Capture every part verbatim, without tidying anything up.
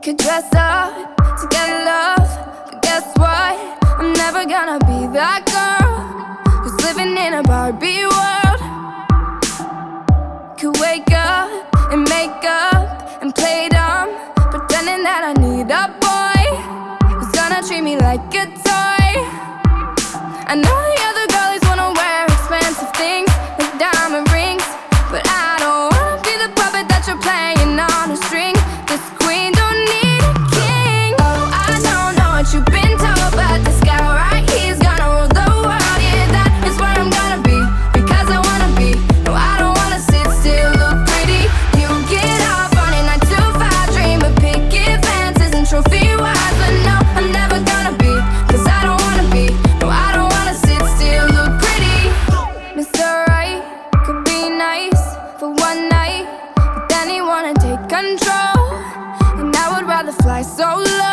could dress up to get love, but guess what? I'm never gonna be that girl who's living in a Barbie world. Could wake up and make up and play dumb, pretending that I need a boy who's gonna treat me like a toy. I know the other girlies wanna wear expensive things like diamond rings, but I don't wanna be the puppet that you're playing on a string. This queen don't need a king. Oh, I don't know what you've been told, but this guy right here's gonna rule the world. Yeah, that is where I'm gonna be, because I wanna be. No, I don't wanna sit still, look pretty. You get off on a nine to five dream of picket fences and trophy wives, but no, I'm never gonna be, cause I don't wanna be. No, I don't wanna sit still, look pretty. Mister Right could be nice for one night, but then he wanna take control, and I would rather fly solo.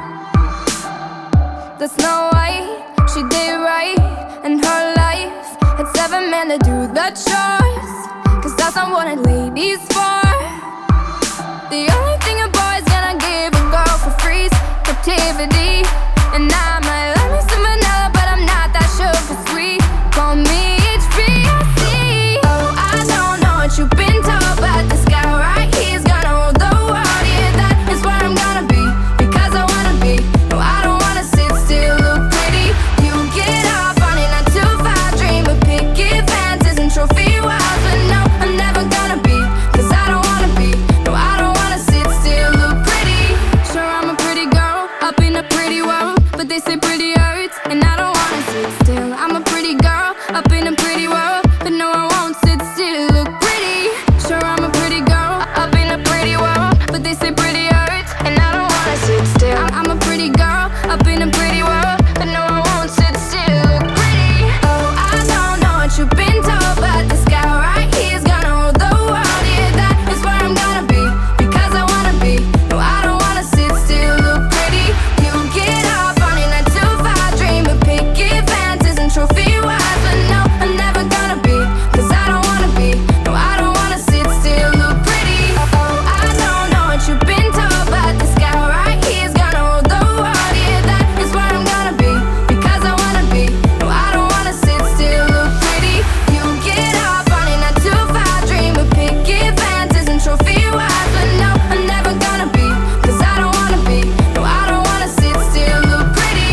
The Snow White, she did right in her life, had seven men to do the chores, cause that's not what a lady's for. The only thing a boy's gonna give a girl for free is captivity, and I might love me some vanilla, but I'm not that sugar sweet. Call me H B C. Oh, I don't know what you've been told, but this guy right here's gonna rule the world. Yeah, that is where I'm gonna be, because I wanna be. No, I don't wanna sit still, look pretty. You get off on a nine to five dream of picket fences and trophy wives, but no, I'm never gonna be, cause I don't wanna be. No, I don't wanna sit still, look pretty. Sure, I'm a pretty girl up in a pretty world, but they say pretty hurts, and I don't wanna sit still. I'm a pretty girl up in a pretty world, but no, I won't sit still, look pretty. Sure, I'm a pretty girl up in a pretty world, but they say pretty hurts, and I don't wanna sit still. I'm a pretty girl up in a pretty world, but no, I won't sit still, look pretty. Oh, I don't know what you've been told, but this guy right here's gonna rule the world. Yeah, that is where I'm gonna be, because I wanna be. No, I don't wanna sit still, look pretty. You get off on a nine to five dream of picket fences and trophy wives, but no, I'm never gonna be, cause I don't wanna be. No, I don't wanna sit still, look pretty. Oh, I don't know what you've been told, but this guy right here's gonna rule the world. Yeah, that is where I'm gonna be, because I wanna be. No, I don't wanna sit still, look pretty. You get off on a nine to five dream of picket fences and trophy wives, but no, I'm never gonna be, cause I don't wanna be. No, I don't wanna sit still, look pretty.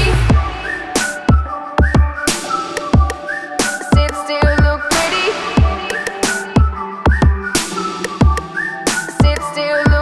Sit still, look pretty. Sit still,